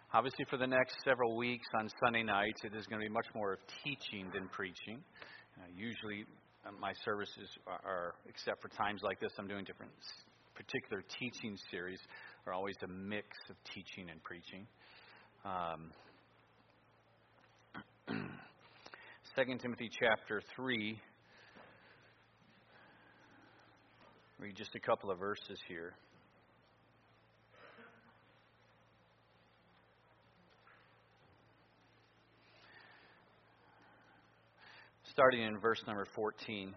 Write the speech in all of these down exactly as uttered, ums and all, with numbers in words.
Obviously, for the next several weeks on Sunday nights, it is going to be much more of teaching than preaching. Uh, usually, uh, my services are, are, except for times like this, I'm doing different particular teaching series, are always a mix of teaching and preaching. Um, Second Timothy chapter three. Read just a couple of verses here. Starting in verse number fourteen.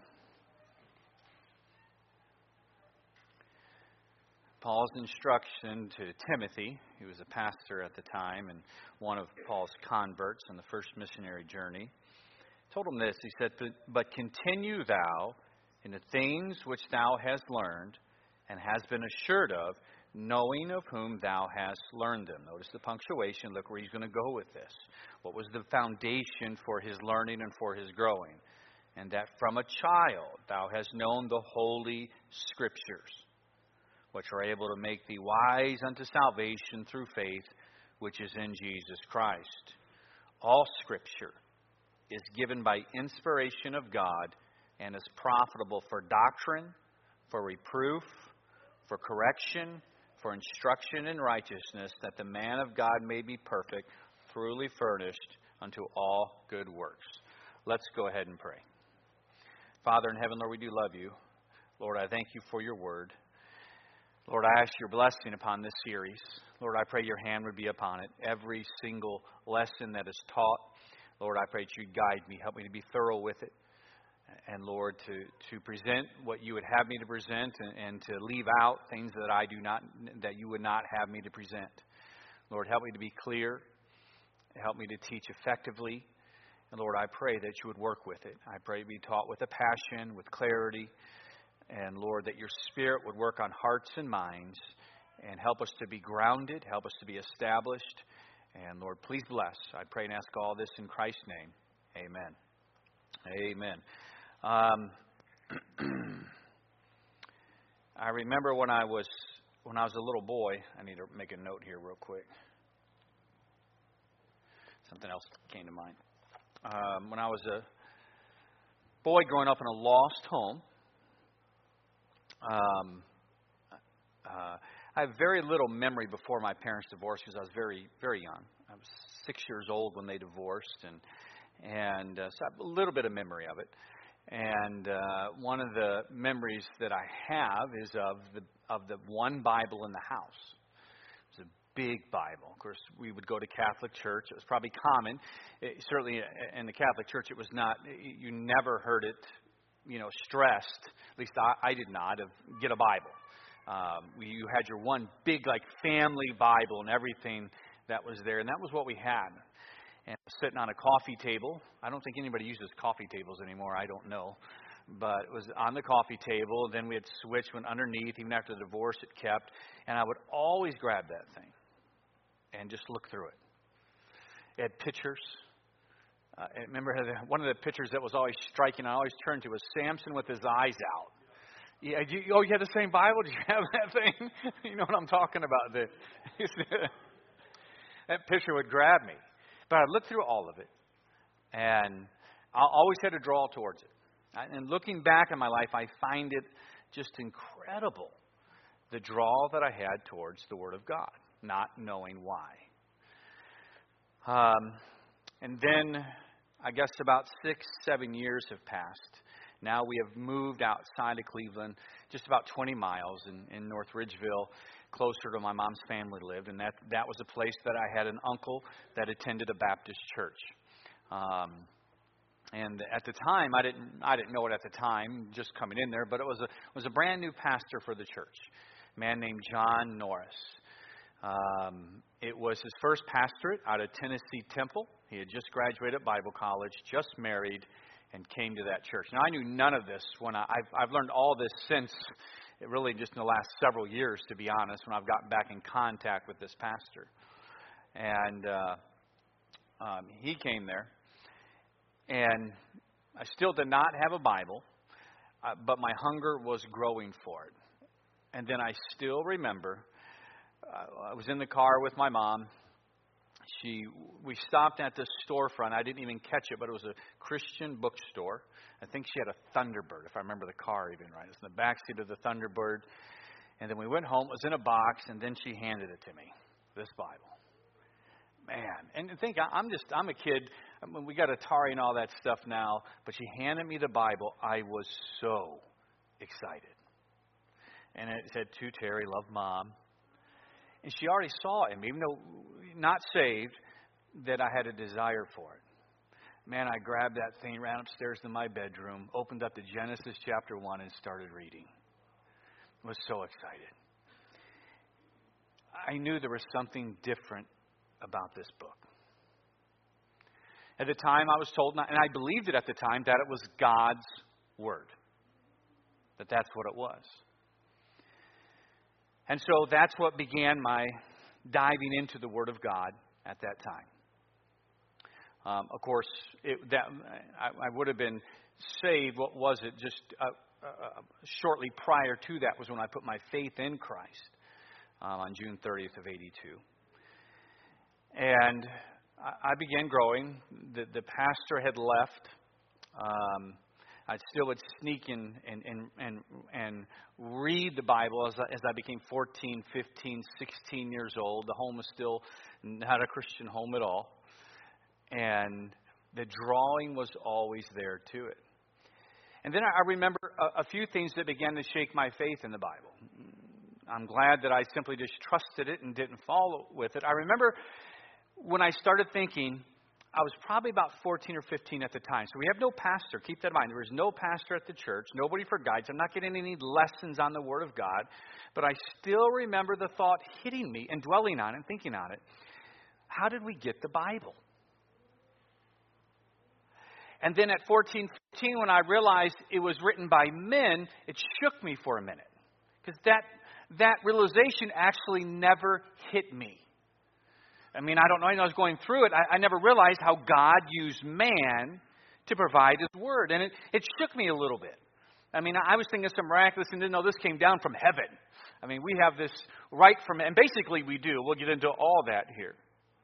Paul's instruction to Timothy, who was a pastor at the time and one of Paul's converts on the first missionary journey, told him this. He said, "But continue thou in the things which thou hast learned and hast been assured of, knowing of whom thou hast learned them." Notice the punctuation. Look where he's going to go with this. What was the foundation for his learning and for his growing? And that from a child thou hast known the holy Scriptures, which are able to make thee wise unto salvation through faith, which is in Jesus Christ. All Scripture is given by inspiration of God and is profitable for doctrine, for reproof, for correction, for instruction in righteousness, that the man of God may be perfect, thoroughly furnished unto all good works. Let's go ahead and pray. Father in heaven, Lord, we do love you. Lord, I thank you for your word. Lord, I ask your blessing upon this series. Lord, I pray your hand would be upon it. Every single lesson that is taught, Lord, I pray that you guide me. Help me to be thorough with it. And Lord, to, to present what you would have me to present, and, and to leave out things that I do not, that you would not have me to present. Lord, help me to be clear. Help me to teach effectively. And Lord, I pray that you would work with it. I pray to be taught with a passion, with clarity. And Lord, that your Spirit would work on hearts and minds and help us to be grounded, help us to be established. And Lord, please bless. I pray and ask all this in Christ's name. Amen. Amen. Um, I remember when I was when I was a little boy. I need to make a note here real quick. Something else came to mind. Um, when I was a boy growing up in a lost home, um, uh, I have very little memory before my parents divorced because I was very, very young. I was six years old when they divorced, and and uh, so I have a little bit of memory of it. And uh, one of the memories that I have is of the of the one Bible in the house. It was a big Bible. Of course, we would go to Catholic church. It was probably common. It, certainly in the Catholic church, it was not. You never heard it, you know, stressed. At least I, I did not. Of get a Bible. Um, you had your one big like family Bible and everything that was there, and that was what we had. And sitting on a coffee table. I don't think anybody uses coffee tables anymore. I don't know. But it was on the coffee table. Then we had switched, went underneath. Even after the divorce, it kept. And I would always grab that thing and just look through it. It had pictures. Uh, I remember one of the pictures that was always striking, I always turned to, was Samson with his eyes out. Yeah, you, oh, you had the same Bible? Did you have that thing? You know what I'm talking about. The, that picture would grab me. But I looked through all of it, and I always had to draw towards it. And looking back in my life, I find it just incredible, the draw that I had towards the Word of God, not knowing why. Um, and then, I guess about six, seven years have passed. Now we have moved outside of Cleveland, just about twenty miles in, in North Ridgeville, closer to my mom's family lived, and that that was a place that I had an uncle that attended a Baptist church. Um, and at the time, I didn't I didn't know it at the time, just coming in there, but it was a was a brand new pastor for the church, a man named John Norris. Um, it was his first pastorate out of Tennessee Temple. He had just graduated Bible college, just married, and came to that church. Now, I knew none of this when I, I've, I've learned all this since, really just in the last several years, to be honest, when I've gotten back in contact with this pastor. And uh, um, he came there, and I still did not have a Bible, uh, but my hunger was growing for it. And then I still remember, uh, I was in the car with my mom, she, we stopped at this storefront. I didn't even catch it, but it was a Christian bookstore. I think she had a Thunderbird, if I remember the car even right. It was in the backseat of the Thunderbird. And then we went home. It was in a box, and then she handed it to me, this Bible. Man, and think, I'm just, I'm a kid. I mean, we got Atari and all that stuff now, but she handed me the Bible. I was so excited. And it said, to Terry, love Mom. And she already saw in me, even though not saved, that I had a desire for it. Man, I grabbed that thing, ran upstairs to my bedroom, opened up to Genesis chapter one, and started reading. I was so excited. I knew there was something different about this book. At the time, I was told, and I believed it at the time, that it was God's Word. That that's what it was. And so that's what began my diving into the Word of God at that time. Um, of course, it, that I, I would have been saved, what was it, just uh, uh, shortly prior to that was when I put my faith in Christ um, on June thirtieth of eighty-two. And I began growing. The, the pastor had left. Um, I still would sneak in and, and, and, and read the Bible as I, as I became fourteen, fifteen, sixteen years old. The home was still not a Christian home at all. And the drawing was always there to it. And then I remember a, a few things that began to shake my faith in the Bible. I'm glad that I simply just trusted it and didn't follow with it. I remember when I started thinking, I was probably about fourteen or fifteen at the time. So we have no pastor. Keep that in mind. There was no pastor at the church. Nobody for guides. I'm not getting any lessons on the Word of God. But I still remember the thought hitting me and dwelling on it and thinking on it. How did we get the Bible? And then at fourteen, fifteen, when I realized it was written by men, it shook me for a minute. Because that, that realization actually never hit me. I mean, I don't know. I was going through it. I, I never realized how God used man to provide His Word. And it, it shook me a little bit. I mean, I was thinking some miraculous and didn't know this came down from heaven. I mean, we have this right from, and basically we do. We'll get into all that here.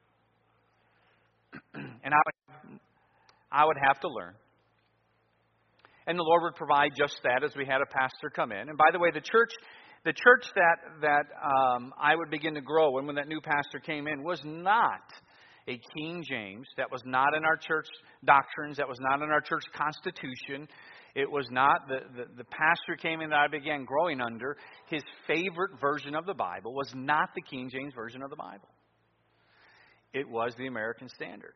And I would, I would have to learn. And the Lord would provide just that as we had a pastor come in. And by the way, the church... The church that that um, I would begin to grow in when that new pastor came in was not a King James. That was not in our church doctrines. That was not in our church constitution. It was not. The, the, the pastor came in that I began growing under. His favorite version of the Bible was not the King James version of the Bible. It was the American Standard.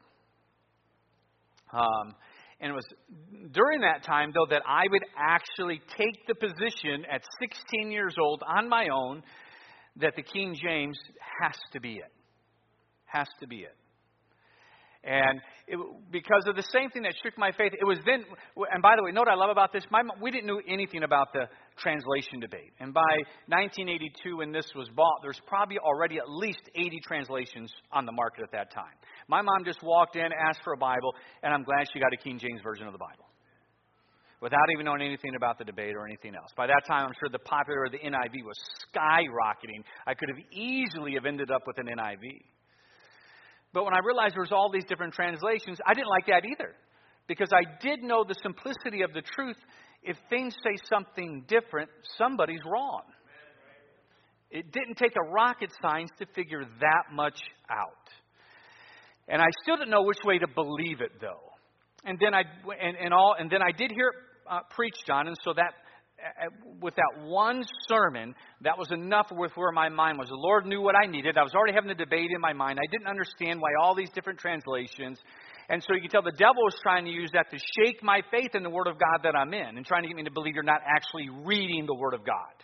Um And it was during that time, though, that I would actually take the position at sixteen years old on my own that the King James has to be it. Has to be it. And it, because of the same thing that shook my faith, it was then, and by the way, know what I love about this? My, we didn't know anything about the translation debate. And by nineteen eighty-two, when this was bought, there's probably already at least eighty translations on the market at that time. My mom just walked in, asked for a Bible, and I'm glad she got a King James version of the Bible, without even knowing anything about the debate or anything else. By that time, I'm sure the popular, the N I V was skyrocketing. I could have easily have ended up with an N I V. But when I realized there was all these different translations, I didn't like that either. Because I did know the simplicity of the truth. If things say something different, somebody's wrong. It didn't take a rocket science to figure that much out. And I still didn't know which way to believe it, though. And then I and, and all and then I did hear it uh, preached on, and so that uh, with that one sermon, that was enough with where my mind was. The Lord knew what I needed. I was already having a debate in my mind. I didn't understand why all these different translations. And so you can tell the devil was trying to use that to shake my faith in the Word of God that I'm in, and trying to get me to believe you're not actually reading the Word of God.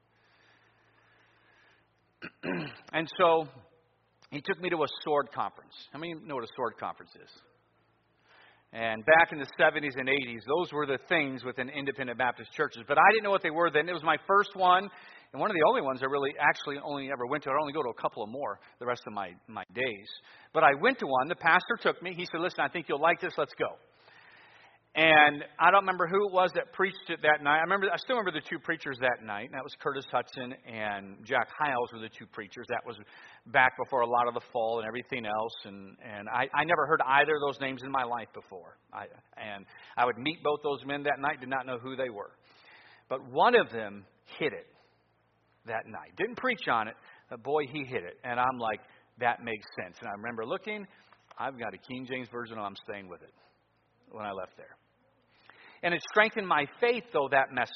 And so he took me to a sword conference. How many know what a sword conference is? And back in the seventies and eighties, those were the things within independent Baptist churches. But I didn't know what they were then. It was my first one, and one of the only ones I really actually only ever went to. I'd only go to a couple of more the rest of my, my days. But I went to one. The pastor took me. He said, listen, I think you'll like this. Let's go. And I don't remember who it was that preached it that night. I remember, I still remember the two preachers that night. And that was Curtis Hudson and Jack Hyles were the two preachers. That was back before a lot of the fall and everything else. And, and I, I never heard either of those names in my life before. I, and I would meet both those men that night, did not know who they were. But one of them hit it that night. Didn't preach on it, but boy, he hit it. And I'm like, that makes sense. And I remember looking, I've got a King James Version and I'm staying with it when I left there. And it strengthened my faith, though, that message.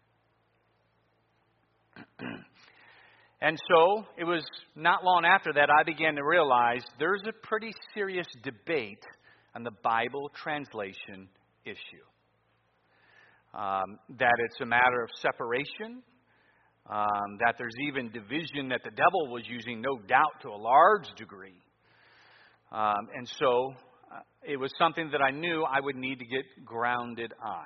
And so it was not long after that I began to realize there's a pretty serious debate on the Bible translation issue. Um, that it's a matter of separation. Um, that there's even division that the devil was using, no doubt, to a large degree. Um, and so uh, it was something that I knew I would need to get grounded on.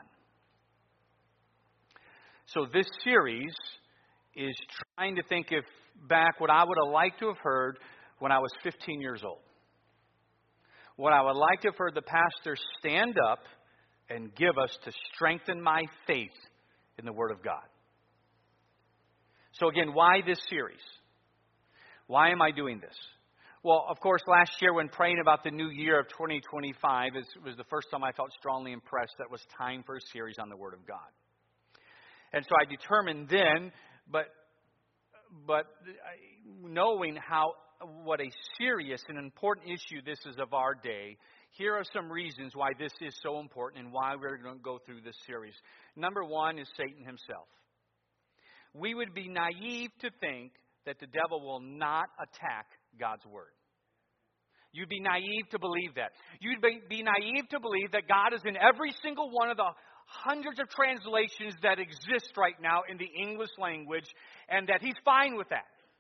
So this series is trying to think if back what I would have liked to have heard when I was fifteen years old. What I would like to have heard the pastor stand up and give us to strengthen my faith in the Word of God. So again, why this series? Why am I doing this? Well, of course, last year when praying about the new year of twenty twenty-five, it was the first time I felt strongly impressed that it was time for a series on the Word of God. And so I determined then, but but knowing how what a serious and important issue this is of our day, here are some reasons why this is so important and why we're going to go through this series. Number one is Satan himself. We would be naive to think that the devil will not attack God's Word. You'd be naive to believe that. You'd be, be naive to believe that God is in every single one of the hundreds of translations that exist right now in the English language, and that He's fine with that.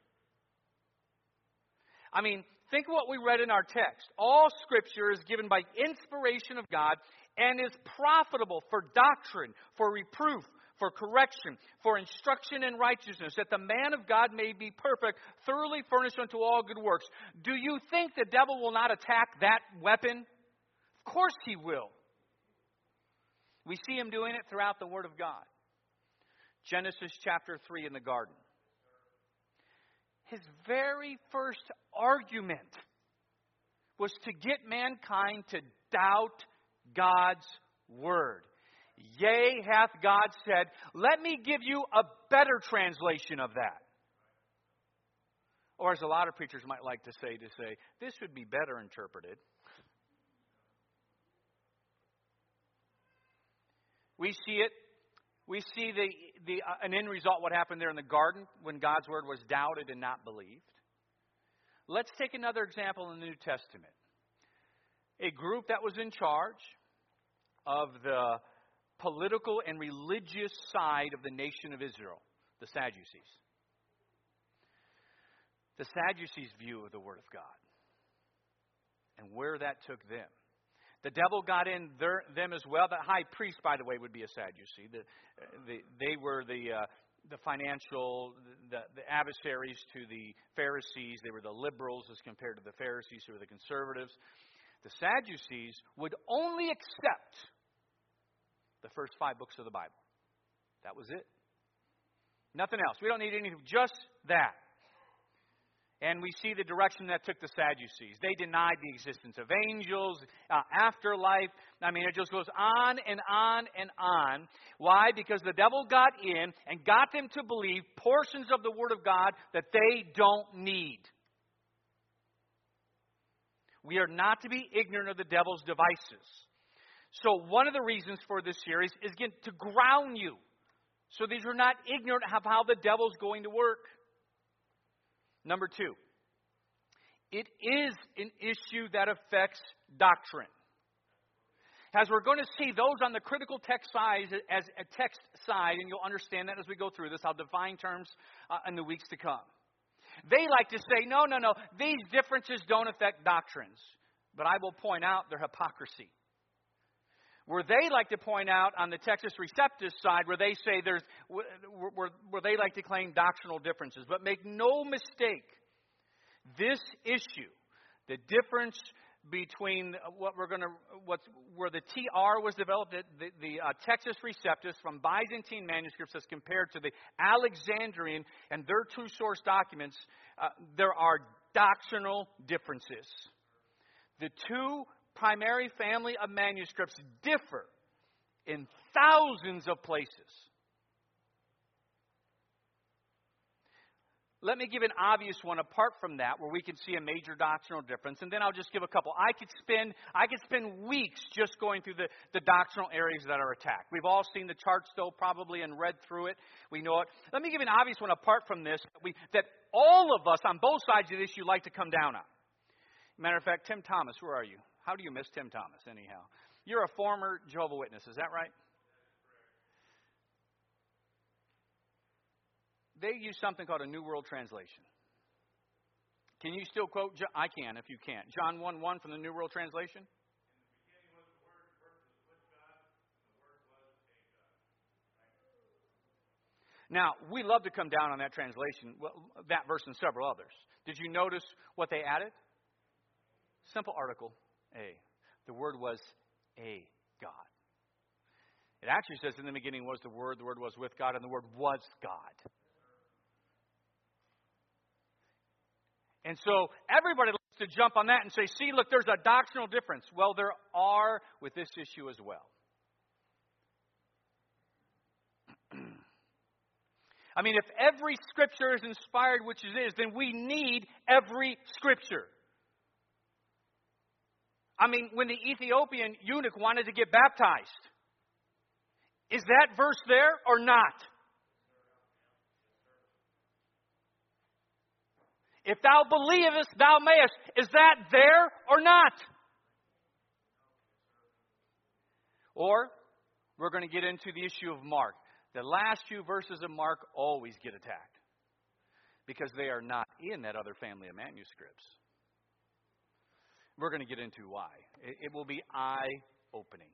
I mean, think of what we read in our text. All Scripture is given by inspiration of God and is profitable for doctrine, for reproof, for correction, for instruction in righteousness, that the man of God may be perfect, thoroughly furnished unto all good works. Do you think the devil will not attack that weapon? Of course he will. We see him doing it throughout the Word of God. Genesis chapter three in the garden. His very first argument was to get mankind to doubt God's Word. Yea, hath God said, let me give you a better translation of that. Or as a lot of preachers might like to say, to say, this would be better interpreted. We see it. We see the, the uh, an end result, what happened there in the garden when God's Word was doubted and not believed. Let's take another example in the New Testament. A group that was in charge of the political and religious side of the nation of Israel, the Sadducees. The Sadducees' view of the Word of God and where that took them. The devil got in their, them as well. The high priest, by the way, would be a Sadducee. The, the, they were the uh, the financial, the, the adversaries to the Pharisees. They were the liberals as compared to the Pharisees, who were the conservatives. The Sadducees would only accept the first five books of the Bible. That was it. Nothing else. We don't need anything. Just that. And we see the direction that took the Sadducees. They denied the existence of angels, uh, afterlife. I mean, it just goes on and on and on. Why? Because the devil got in and got them to believe portions of the Word of God that they don't need. We are not to be ignorant of the devil's devices. So one of the reasons for this series is, again, to ground you so that you're not ignorant of how the devil's going to work. Number two, it is an issue that affects doctrine. As we're going to see, those on the critical text side, as a text side, and you'll understand that as we go through this, I'll define terms uh, in the weeks to come. They like to say, no, no, no, these differences don't affect doctrines. But I will point out their hypocrisy. Where they like to point out on the Textus Receptus side, where they say there's, where, where they like to claim doctrinal differences. But make no mistake, this issue, the difference between what we're going to, what's, where the T R was developed, the, the, the uh, Textus Receptus from Byzantine manuscripts as compared to the Alexandrian and their two source documents, uh, there are doctrinal differences. The two primary family of manuscripts differ in thousands of places. Let me give an obvious one apart from that where we can see a major doctrinal difference, and then I'll just give a couple. I could spend I could spend weeks just going through the, the doctrinal areas that are attacked. We've all seen the charts, though, probably, and read through it. We know it. Let me give an obvious one apart from this that, we, that all of us on both sides of the issue like to come down on. Matter of fact, Tim Thomas, where are you? How do you miss Tim Thomas, anyhow? You're a former Jehovah's Witness, is that right? They use something called a New World Translation. Can you still quote? I can if you can't. John one one from the New World Translation? In the beginning was the Word, the Word was with God, and the Word was a God. Now, we love to come down on that translation, well, that verse and several others. Did you notice what they added? Simple article, A. The Word was a God. It actually says in the beginning was the Word, the Word was with God, and the Word was God. And so everybody likes to jump on that and say, see, look, there's a doctrinal difference. Well, there are with this issue as well. I mean, if every Scripture is inspired, which it is, then we need every Scripture. I mean, when the Ethiopian eunuch wanted to get baptized, is that verse there or not? If thou believest, thou mayest. Is that there or not? Or, we're going to get into the issue of Mark. The last few verses of Mark always get attacked because they are not in that other family of manuscripts. We're going to get into why. It will be eye-opening.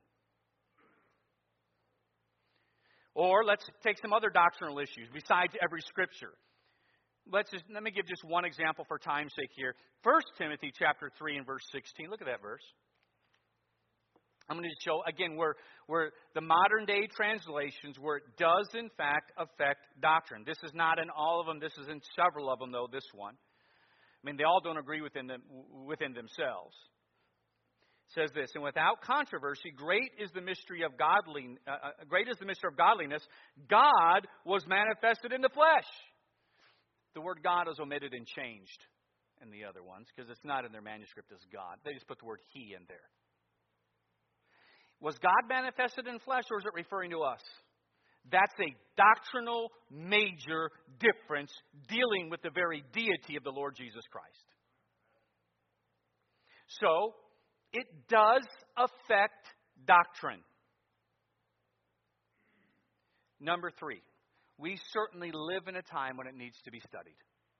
Or, let's take some other doctrinal issues besides every Scripture. Let's just, let me give just one example for time's sake here. First Timothy chapter three and verse sixteen. Look at that verse. I'm going to show, again, where, where the modern day translations, where it does in fact affect doctrine. This is not in all of them. This is in several of them, though, this one. I mean, they all don't agree within, them, within themselves. It says this, and without controversy, great is the mystery of godly, uh, great is the mystery of godliness. God was manifested in the flesh. The word God is omitted and changed in the other ones because it's not in their manuscript as God. They just put the word He in there. Was God manifested in flesh, or is it referring to us? That's a doctrinal major difference dealing with the very deity of the Lord Jesus Christ. So, it does affect doctrine. Number three. We certainly live in a time when it needs to be studied.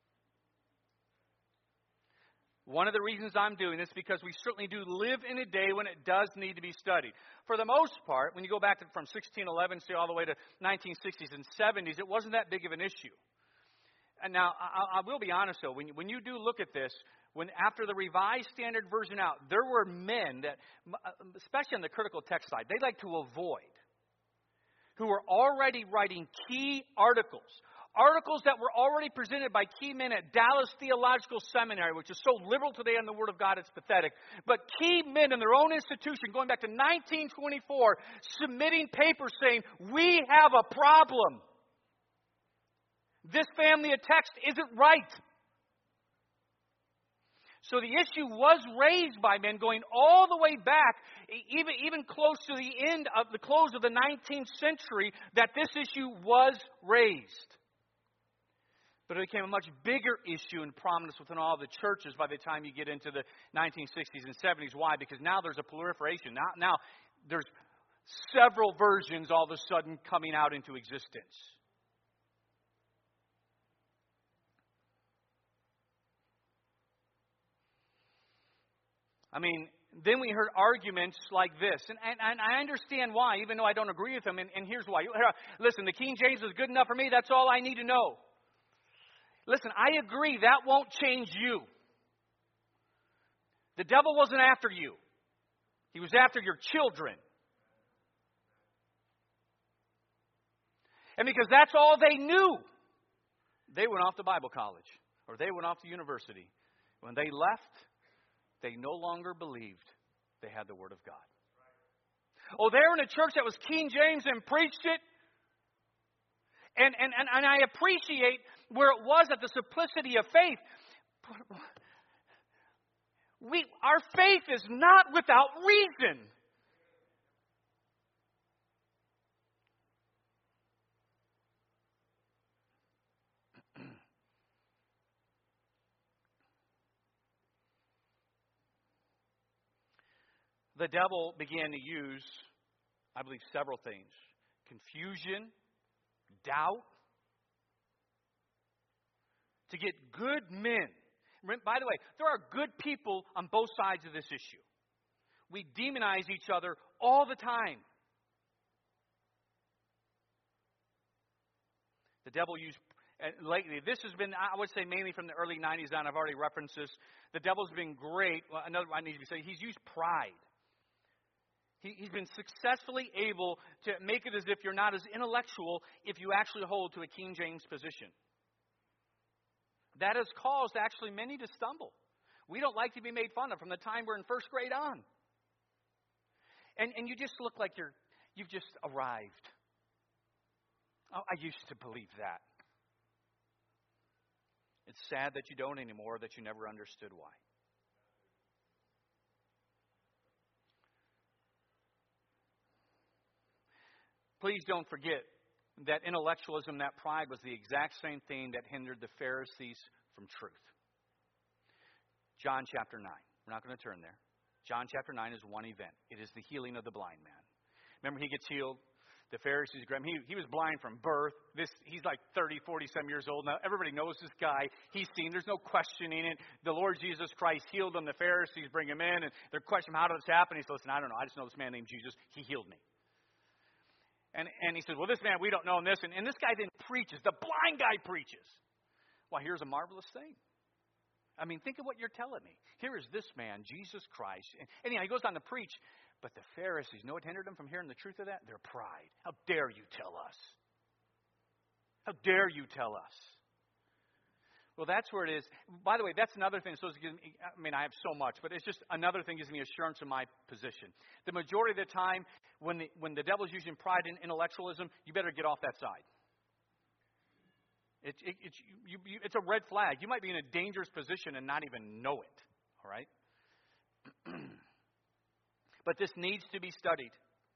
One of the reasons I'm doing this is because we certainly do live in a day when it does need to be studied. For the most part, when you go back to, from sixteen eleven, say all the way to nineteen sixties and seventies, it wasn't that big of an issue. And now, I, I will be honest though, when, when you do look at this, when after the Revised Standard Version out, there were men that, especially on the critical text side, they like to avoid, who were already writing key articles. Articles that were already presented by key men at Dallas Theological Seminary, which is so liberal today on the Word of God, it's pathetic. But key men in their own institution, going back to nineteen twenty-four, submitting papers saying, we have a problem. This family of text isn't right. So the issue was raised by men going all the way back, even, even close to the end of the close of the nineteenth century, that this issue was raised. But it became a much bigger issue and prominence within all the churches by the time you get into the nineteen sixties and seventies. Why? Because now there's a proliferation. Now, now there's several versions all of a sudden coming out into existence. I mean, then we heard arguments like this. And, and, and I understand why, even though I don't agree with them. And, and here's why. Listen, the King James is good enough for me. That's all I need to know. Listen, I agree. That won't change you. The devil wasn't after you. He was after your children. And because that's all they knew, they went off to Bible college or they went off to university. When they left, they no longer believed they had the Word of God. Oh, they were in a church that was King James and preached it. And, and, and, and I appreciate where it was at the simplicity of faith. We, our faith is not without reason. The devil began to use, I believe, several things. Confusion, doubt, to get good men. By the way, there are good people on both sides of this issue. We demonize each other all the time. The devil used, and lately, this has been, I would say, mainly from the early nineties on. I've already referenced this. The devil's been great. Well, another I need to say, he's used pride. He, he's been successfully able to make it as if you're not as intellectual if you actually hold to a King James position. That has caused actually many to stumble. We don't like to be made fun of from the time we're in first grade on. And and you just look like you're you've just arrived. Oh, I used to believe that. It's sad that you don't anymore, that you never understood why. Please don't forget that intellectualism, that pride, was the exact same thing that hindered the Pharisees from truth. John chapter nine. We're not going to turn there. John chapter nine is one event. It is the healing of the blind man. Remember, he gets healed. The Pharisees grab him. He, he was blind from birth. This He's like thirty, forty-some years old now. Everybody knows this guy. He's seen. There's no questioning it. The Lord Jesus Christ healed him. The Pharisees bring him in, and they're questioning, how did this happen? He says, listen, I don't know. I just know this man named Jesus. He healed me. And and he says, well, this man, we don't know him this. And, and this guy then preaches. The blind guy preaches. Well, here's a marvelous thing. I mean, think of what you're telling me. Here is this man, Jesus Christ. And anyhow, he goes on to preach. But the Pharisees, you know what hindered them from hearing the truth of that? Their pride. How dare you tell us? How dare you tell us? Well, that's where it is. By the way, that's another thing. So, I mean, I have so much, but it's just another thing gives me assurance in my position. The majority of the time, when the, when the devil's using pride and intellectualism, you better get off that side. It, it, it's, you, you, it's a red flag. You might be in a dangerous position and not even know it. All right? But this needs to be studied.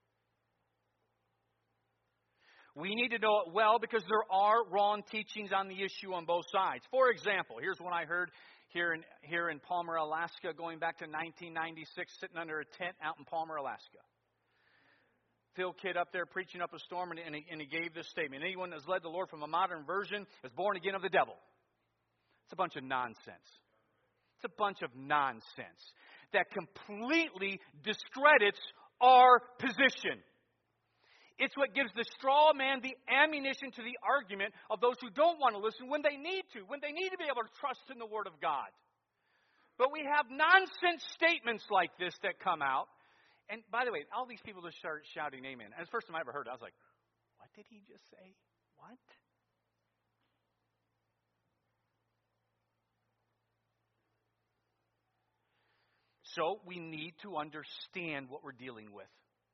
We need to know it well because there are wrong teachings on the issue on both sides. For example, here's one I heard here in here in Palmer, Alaska, going back to nineteen ninety-six, sitting under a tent out in Palmer, Alaska. Phil Kidd up there preaching up a storm, and, and, he, and he gave this statement. Anyone that's led the Lord from a modern version is born again of the devil. It's a bunch of nonsense. It's a bunch of nonsense that completely discredits our position. It's what gives the straw man the ammunition to the argument of those who don't want to listen when they need to, when they need to be able to trust in the Word of God. But we have nonsense statements like this that come out. And by the way, all these people just start shouting amen. And the first time I ever heard it, I was like, what did he just say? What? So we need to understand what we're dealing with.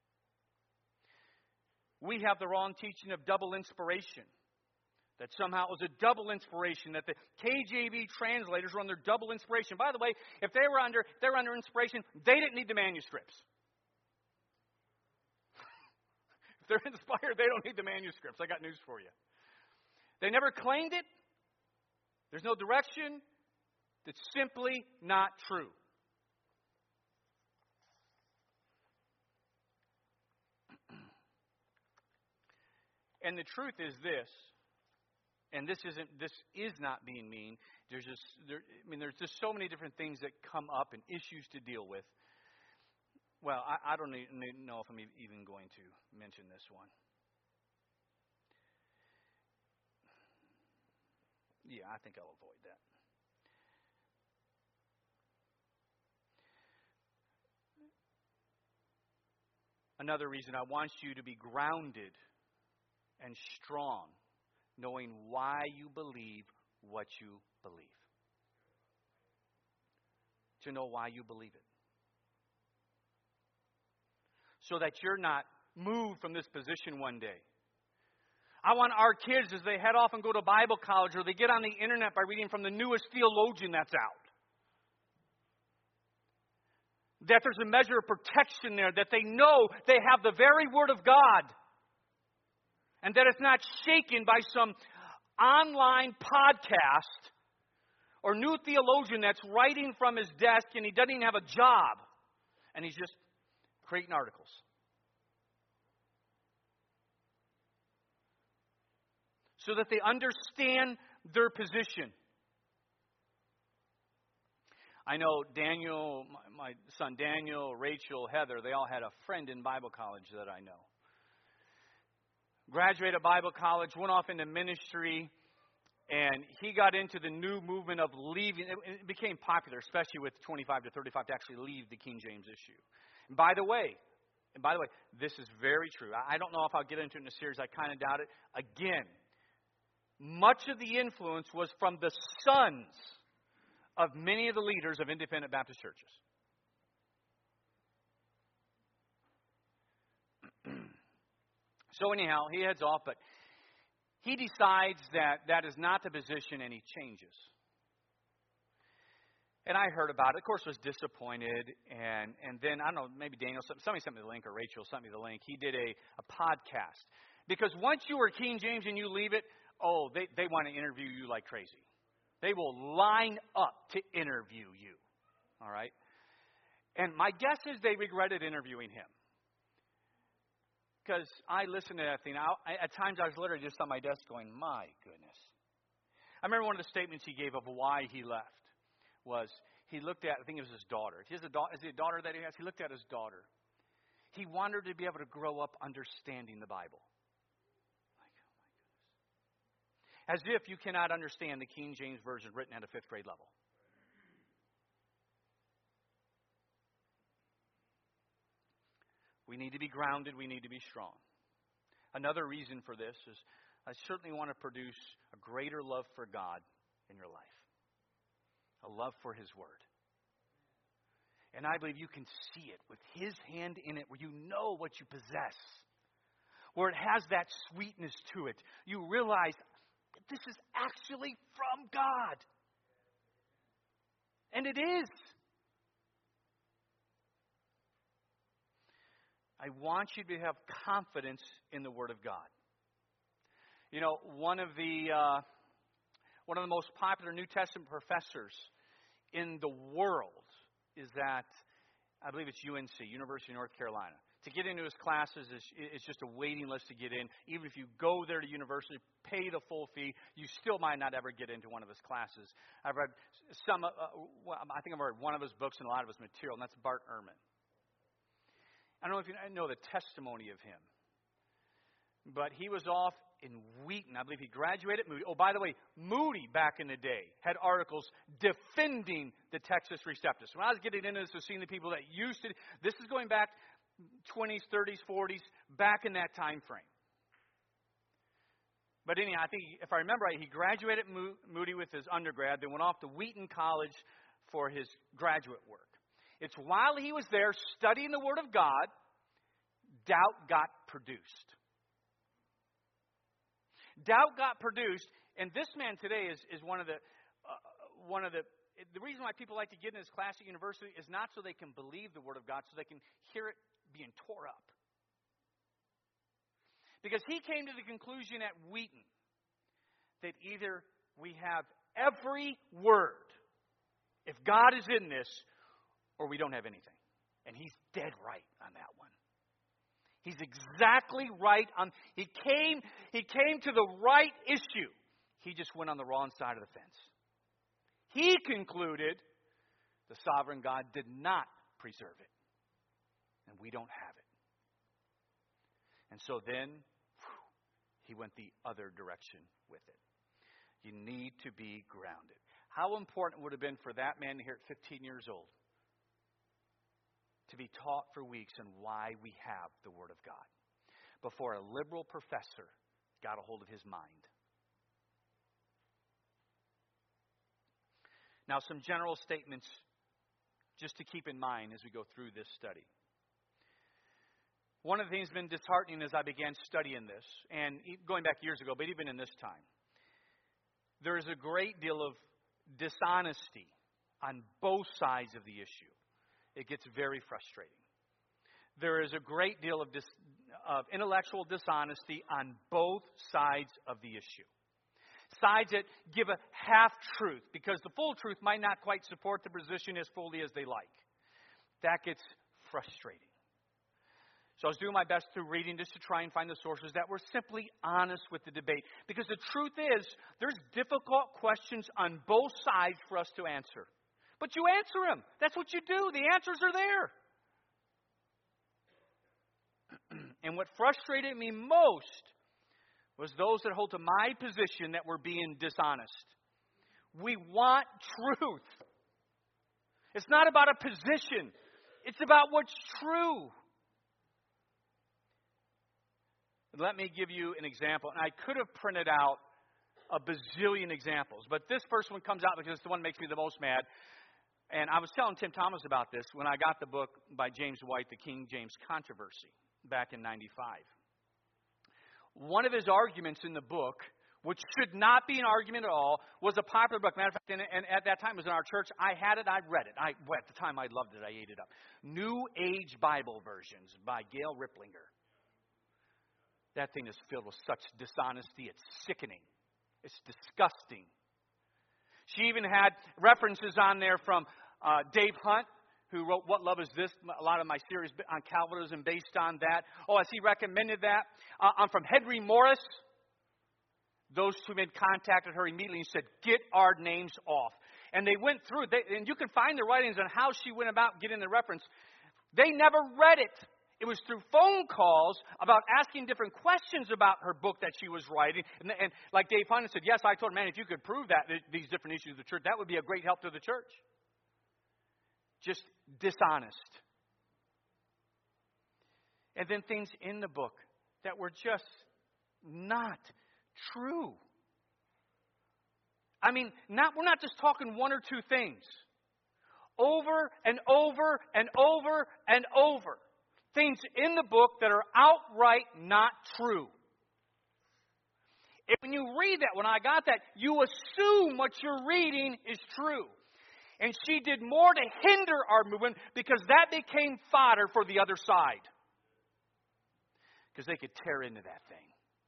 We have the wrong teaching of double inspiration. That somehow it was a double inspiration, that the K J V translators were under double inspiration. By the way, if they were under if they were under inspiration, they didn't need the manuscripts. If they're inspired, they don't need the manuscripts. I got news for you. They never claimed it. There's no direction. It's simply not true. And the truth is this, and this isn't this is not being mean. There's just there, I mean there's just so many different things that come up and issues to deal with. Well, I, I don't even know if I'm even going to mention this one. Yeah, I think I'll avoid that. Another reason, I want you to be grounded and strong, knowing why you believe what you believe. To know why you believe it. So that you're not moved from this position one day. I want our kids, as they head off and go to Bible college, or they get on the internet by reading from the newest theologian that's out, that there's a measure of protection there, that they know they have the very Word of God, and that it's not shaken by some online podcast or new theologian that's writing from his desk and he doesn't even have a job, and he's just creating articles. So that they understand their position. I know Daniel, my son Daniel, Rachel, Heather, they all had a friend in Bible college that I know. Graduated Bible college, went off into ministry, and he got into the new movement of leaving. It became popular, especially with twenty-five to thirty-five, to actually leave the King James issue. And by the way, and by the way, this is very true. I don't know if I'll get into it in a series. I kind of doubt it. Again, much of the influence was from the sons of many of the leaders of independent Baptist churches. So anyhow, he heads off, but he decides that that is not the position, and he changes. And I heard about it. Of course, was disappointed. And, and then, I don't know, maybe Daniel, somebody sent me the link, or Rachel sent me the link. He did a, a podcast. Because once you are King James and you leave it, oh, they, they want to interview you like crazy. They will line up to interview you. All right? And my guess is they regretted interviewing him. Because I listened to that thing. I, at times I was literally just on my desk going, my goodness. I remember one of the statements he gave of why he left was he looked at, I think it was his daughter. He has a daughter, is he a daughter that he has? He looked at his daughter. He wanted her to be able to grow up understanding the Bible. Like, oh my goodness. As if you cannot understand the King James Version written at a fifth grade level. We need to be grounded. We need to be strong. Another reason for this is I certainly want to produce a greater love for God in your life. A love for His Word. And I believe you can see it with His hand in it, where you know what you possess. Where it has that sweetness to it. You realize that this is actually from God. And it is. I want you to have confidence in the Word of God. You know, one of the uh, one of the most popular New Testament professors in the world is that, I believe it's U N C, University of North Carolina. To get into his classes is, is just a waiting list to get in. Even if you go there to university, pay the full fee, you still might not ever get into one of his classes. I've read some, uh, well, I think I've read one of his books and a lot of his material, and that's Bart Ehrman. I don't know if you know the testimony of him. But he was off in Wheaton. I believe he graduated at Moody. Oh, by the way, Moody back in the day had articles defending the Textus Receptus. When I was getting into this, was seeing the people that used it. This is going back twenties, thirties, forties, back in that time frame. But anyhow, I think, if I remember right, he graduated at Moody with his undergrad, then went off to Wheaton College for his graduate work. It's while he was there studying the Word of God, doubt got produced. Doubt got produced, and this man today is, is one of the uh, one of the the reason why people like to get in his class at university is not so they can believe the Word of God, so they can hear it being tore up. Because he came to the conclusion at Wheaton that either we have every word, if God is in this, or we don't have anything. And he's dead right on that one. He's exactly right on. He came, he came to the right issue. He just went on the wrong side of the fence. He concluded the sovereign God did not preserve it. And we don't have it. And so then, whew, he went the other direction with it. You need to be grounded. How important would it have been for that man here at fifteen years old to be taught for weeks on why we have the Word of God before a liberal professor got a hold of his mind. Now, some general statements just to keep in mind as we go through this study. One of the things that's been disheartening as I began studying this, and going back years ago, but even in this time, there is a great deal of dishonesty on both sides of the issue. It gets very frustrating. There is a great deal of, dis, of intellectual dishonesty on both sides of the issue. Sides that give a half-truth because the full truth might not quite support the position as fully as they like. That gets frustrating. So I was doing my best through reading just to try and find the sources that were simply honest with the debate. Because the truth is, there's difficult questions on both sides for us to answer. But you answer them. That's what you do. The answers are there. And what frustrated me most was those that hold to my position that were being dishonest. We want truth. It's not about a position. It's about what's true. Let me give you an example. And I could have printed out a bazillion examples, but this first one comes out because it's the one that makes me the most mad. And I was telling Tim Thomas about this when I got the book by James White, The King James Controversy, back in ninety-five. One of his arguments in the book, which should not be an argument at all, was a popular book. Matter of fact, and, and at that time it was in our church. I had it. I read it. I, well, at the time I loved it. I ate it up. New Age Bible Versions by Gail Riplinger. That thing is filled with such dishonesty. It's sickening. It's disgusting. She even had references on there from uh, Dave Hunt, who wrote What Love Is This? A lot of my series on Calvinism based on that. Oh, as he recommended that. Uh, I'm from Henry Morris. Those two men contacted her immediately and said, get our names off. And they went through, they, and you can find the writings on how she went about getting the reference. They never read it. It was through phone calls about asking different questions about her book that she was writing. And, and like Dave Hunt said, yes, I told her, man, if you could prove that, these different issues of the church, that would be a great help to the church. Just dishonest. And then things in the book that were just not true. I mean, not we're not just talking one or two things. Over and over and over and over. Things in the book that are outright not true. And when you read that, when I got that, you assume what you're reading is true. And she did more to hinder our movement because that became fodder for the other side. Because they could tear into that thing.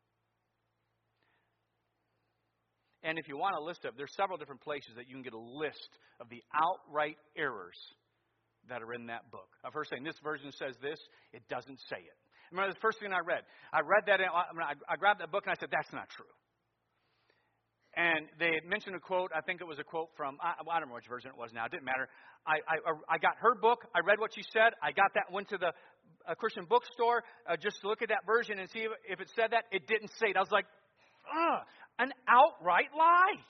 And if you want a list of, there's several different places that you can get a list of the outright errors that are in that book. Of her saying, this version says this, it doesn't say it. I remember the first thing I read. I read that, and I, I grabbed that book and I said, that's not true. And they had mentioned a quote, I think it was a quote from, I, I don't know which version it was now, it didn't matter. I, I, I got her book, I read what she said, I got that, went to the uh, Christian bookstore uh, just to look at that version and see if, if it said that. It didn't say it. I was like, ugh, an outright lie.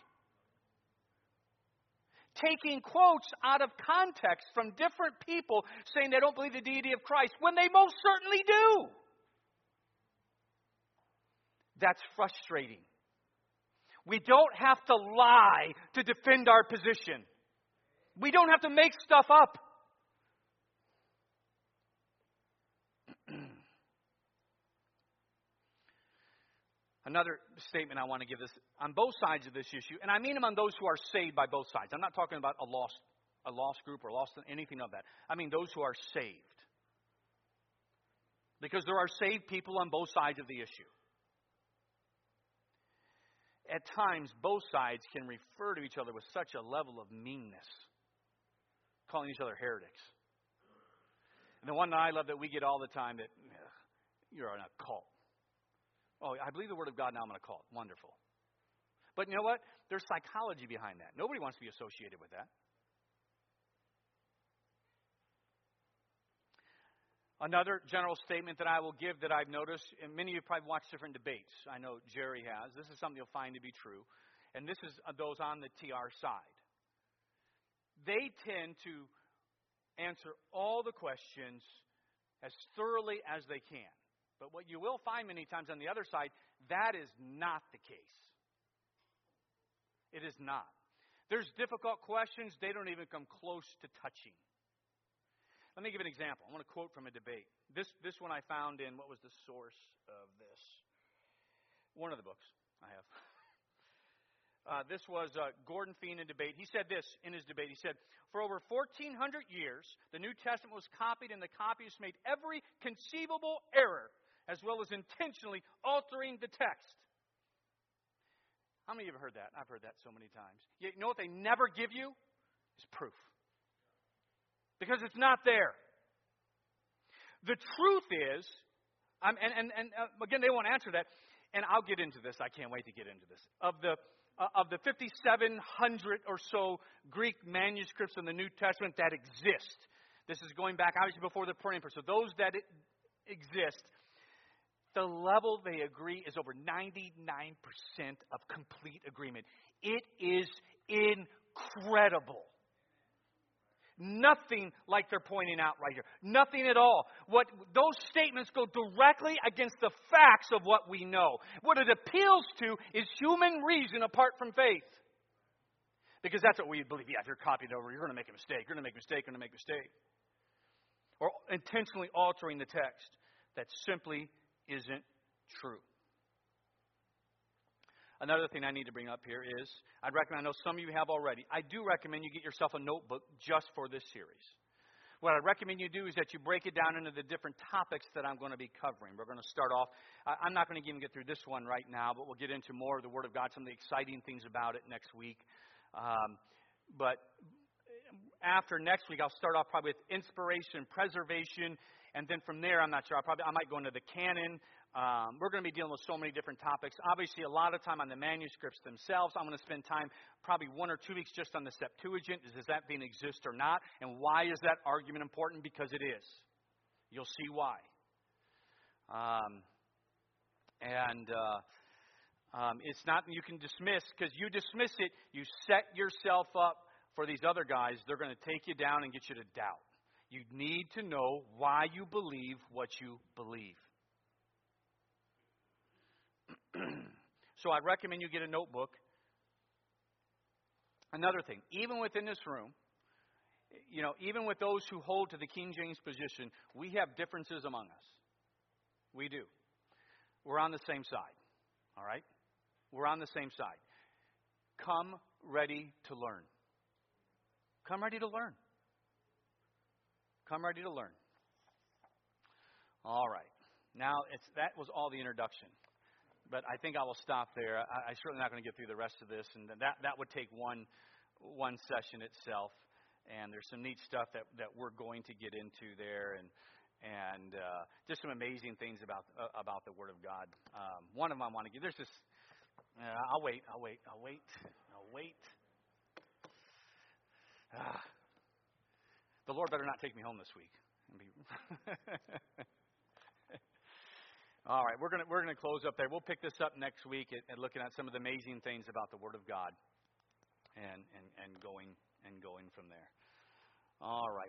Taking quotes out of context from different people saying they don't believe the deity of Christ when they most certainly do. That's frustrating. We don't have to lie to defend our position. We don't have to make stuff up. Another statement I want to give is on both sides of this issue, and I mean among those who are saved by both sides. I'm not talking about a lost, a lost group or lost anything of that. I mean those who are saved. Because there are saved people on both sides of the issue. At times, both sides can refer to each other with such a level of meanness, calling each other heretics. And the one that I love that we get all the time, that ugh, you're in a cult. Oh, I believe the Word of God, now I'm in a cult. Wonderful. But you know what? There's psychology behind that. Nobody wants to be associated with that. Another general statement that I will give that I've noticed, and many of you probably watched different debates. I know Jerry has. This is something you'll find to be true. And this is those on the T R side. They tend to answer all the questions as thoroughly as they can. But what you will find many times on the other side, that is not the case. It is not. There's difficult questions they don't even come close to touching. Let me give an example. I want to quote from a debate. This this one I found in, what was the source of this? One of the books I have. Uh, this was uh, Gordon Feen in debate. He said this in his debate. He said, for over fourteen hundred years, the New Testament was copied, and the copyists made every conceivable error, as well as intentionally altering the text. How many of you have heard that? I've heard that so many times. You know what they never give you? Is proof. Because it's not there. The truth is, um, and, and, and uh, again, they won't answer that, and I'll get into this. I can't wait to get into this. Of the uh, of the fifty-seven hundred or so Greek manuscripts in the New Testament that exist, this is going back obviously before the Pauline. So those that exist, the level they agree is over ninety-nine percent of complete agreement. It is incredible. Nothing like they're pointing out right here. Nothing at all. What those statements go directly against the facts of what we know. What it appeals to is human reason apart from faith. Because that's what we believe. Yeah, if you're copying over, you're going to make a mistake. You're going to make a mistake. You're going to make a mistake. Or intentionally altering the text. That simply isn't true. Another thing I need to bring up here is, I'd recommend, I know some of you have already, I do recommend you get yourself a notebook just for this series. What I recommend you do is that you break it down into the different topics that I'm going to be covering. We're going to start off, I'm not going to even get through this one right now, but we'll get into more of the Word of God, some of the exciting things about it next week. Um, but after next week, I'll start off probably with inspiration, preservation, and then from there, I'm not sure. I probably I might go into the canon. Um, we're going to be dealing with so many different topics. Obviously, a lot of time on the manuscripts themselves. I'm going to spend time, probably one or two weeks, just on the Septuagint. Does that thing exist or not? And why is that argument important? Because it is. You'll see why. Um, and uh, um, it's not you can dismiss, because you dismiss it, you set yourself up for these other guys. They're going to take you down and get you to doubt. You need to know why you believe what you believe. So I recommend you get a notebook. Another thing, even within this room, you know, even with those who hold to the King James position, we have differences among us. We do. We're on the same side. All right? We're on the same side. Come ready to learn. Come ready to learn. Come ready to learn. All right. Now, it's, that was all the introduction. But I think I will stop there. I, I'm certainly not going to get through the rest of this. And that, that would take one one session itself. And there's some neat stuff that, that we're going to get into there. And and uh, just some amazing things about uh, about the Word of God. Um, one of them I want to give. There's this. Uh, I'll wait. I'll wait. I'll wait. I'll wait. Ah. The Lord better not take me home this week. All right, we're gonna we're gonna close up there. We'll pick this up next week and, and looking at some of the amazing things about the Word of God, and and and going and going from there. All right.